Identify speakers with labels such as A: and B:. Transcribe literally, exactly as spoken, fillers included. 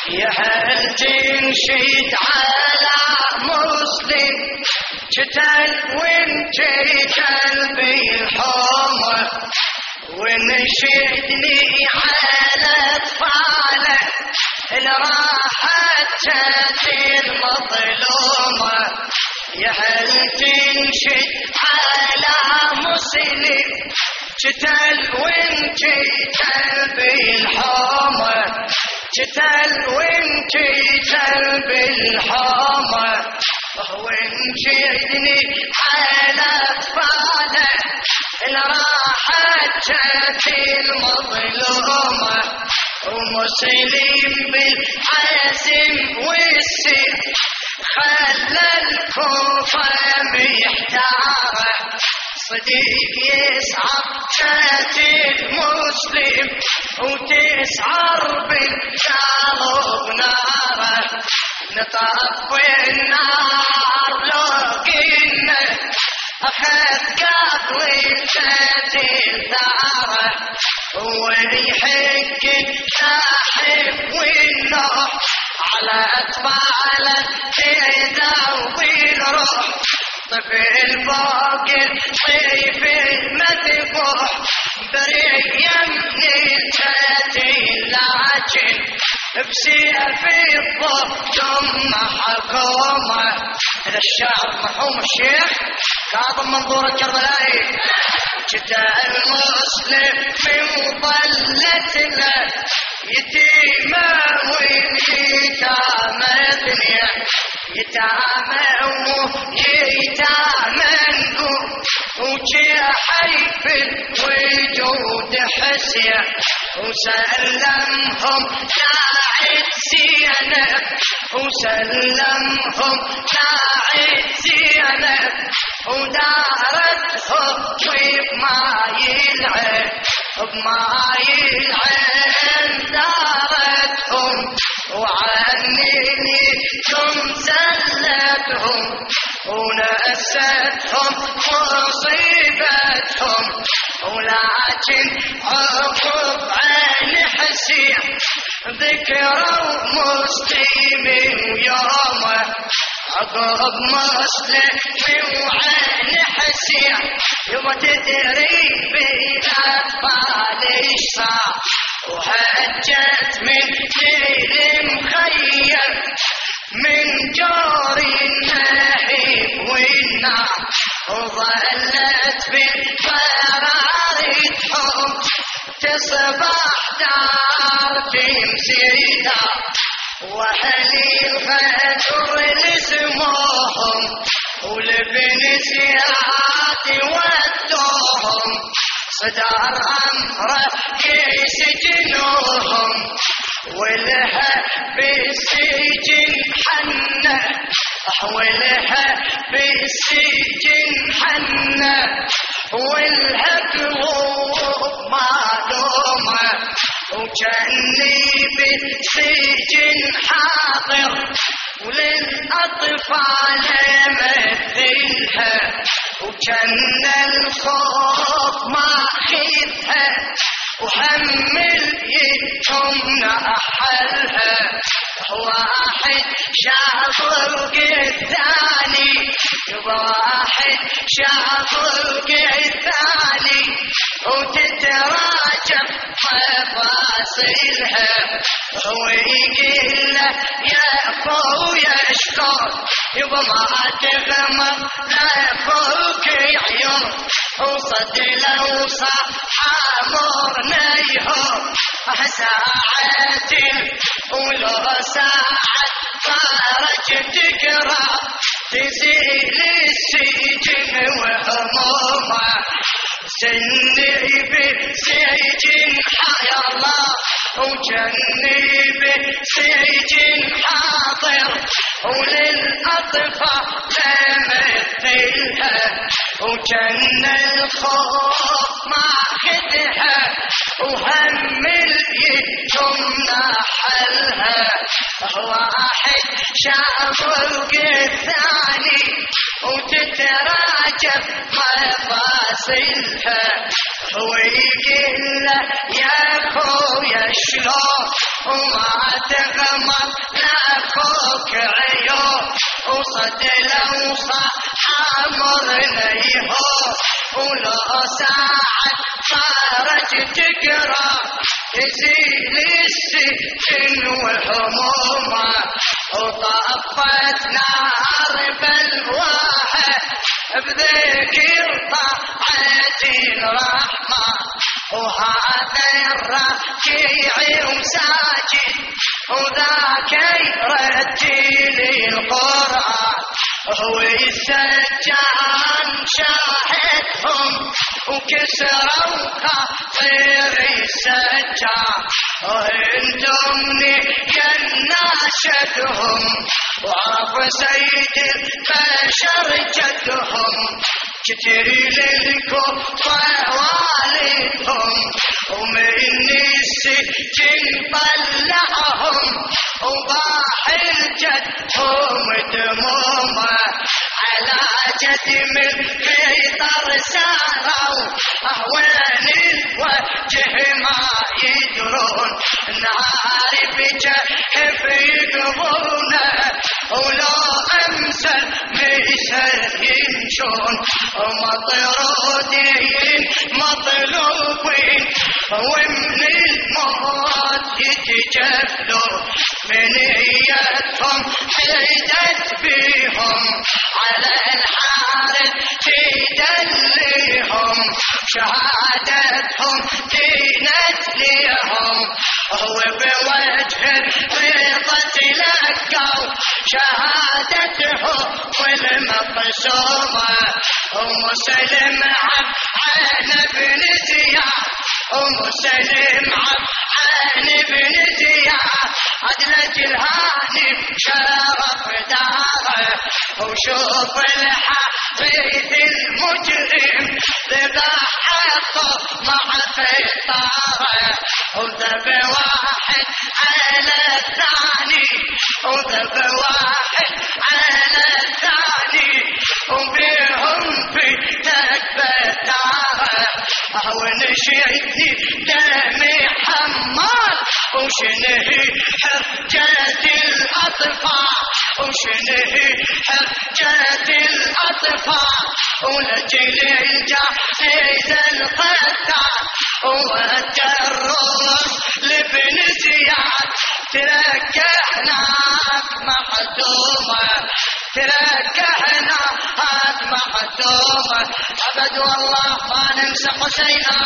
A: يا هل تنشد على مسلم قتل وانت قلبي الحمى، ونشدني على اطفالك اللي راحت تاتي المظلومة. يا هل تنشد على مسلم قتل وانت قلبي الحمى، قتل وانت قلبي الحمى، ونشدني على اطفالك اللي راحت تاتي المظلومة. ومسلم بالحزم والسيف خلى الكوفة محتارة، صديق يسعر تاتي المسلم وتسعر بالقلب ناره. نطفي النار لو قلنا أخذ قبل تاتي الثارة، ويحق الساحب والنوح على أطفاله تذوب الروح. طفل فوق الطيف المذبوح بريء يمني تاتي لكن بسيف الضوء ثم حكومة. هذا الشعر مرحوم الشيخ كاظم منظور الكربلائي. جدا المسلم من ظلتنا يتيمة واليتامى ثنية، يتامى ويتامى نقول وجحي في الوجود حسية. وسلمهم ساعد زينب، وسلمهم ساعد زينب، ودارتهم بماي العين، بماي العين دارتهم، وعنيني ثم زلتهم ونستهم مصيبتهم. ولكن عقب عين حسين ذكروا مسلم ويومه، عقب مسلم وعين حسين يوم تدري بالأطفال ايش صار. وهجت من ليل مخيم من جور النهيب والنار، وظلت بالقرار تحوم تصبح دار تمسيدا. وأهلي الغدر لزموهم ولبن زياد ودوهم، صدر أمره يسجنوهم ولها بالسجن حنة، ولها بالسجن حنة، ولها قلوب معلومة. وجني بالسجن حاضر وللأطفال مثلها، وجن الخوف ماخذها وحمل يتمنى أحلها. واحد شاف الثاني، واحد شاف الثاني وتتراجع مفاصلها، ويقول له يا اخويا اشكر يبا ما تغمر لا فوق عيون، وصد لو صح امرنا يهون ساعات ولو ساعة خرج تقرا تزيل السجن وهمومه. سني بالسجن حيا الله وجني بالسجن حاضر، وللأطفال مثلها، وجن الخوف ماخذها وهم اليتم نحلها. واحد شاف الثاني وتتراجع مفاصلها، ويقول له يا اخويا شلون وما تغمض لأخوك عيون وصد لو حمر ليهو ولو ساعة خارج تقرا تزيل السجن والهمومة وطفت نار بالواحة بذكر طاعة الرحمة وهذا الركيع وساجد وذاك يرتل القرآن هو السجان شاهدهم وكسروا خاطر السجان وانتم ناشدهم وعرف سيد البشر جدهم كتير للكفار والدهم ومن السجن طلعهم وباح الجدهم دمومه على جد من فيطر ساروا أهوان الوجه ما يدرون نهار بجهف يقضونه ولو أمسل ميسر يمشون ومطرودين مطلوبين ومن الموت يتجفلون من يدهم حيدت بيهم على الحارث تدليهم شهادتهم دينت ليهم هو بوجه الرضا تلقوا شهادته والمقسومة ومسلم عن بن زياد ومسلم عن بن زياد عدلة الهاني شرف داره وشوف الحديث المجرم ذبح حقه مع فطاره وذب واحد على الثاني وذب واحد على الثاني وبيهم في تكبة داره ونشيتني دمي حمال وشنهي حجة الأطفال وشنهي حجة الأطفال ولجل الجاهز القتال والجروس لابن زياد ترك هناك مخدومة ترك هناك مخدومة أبد والله ما ننسى حسينا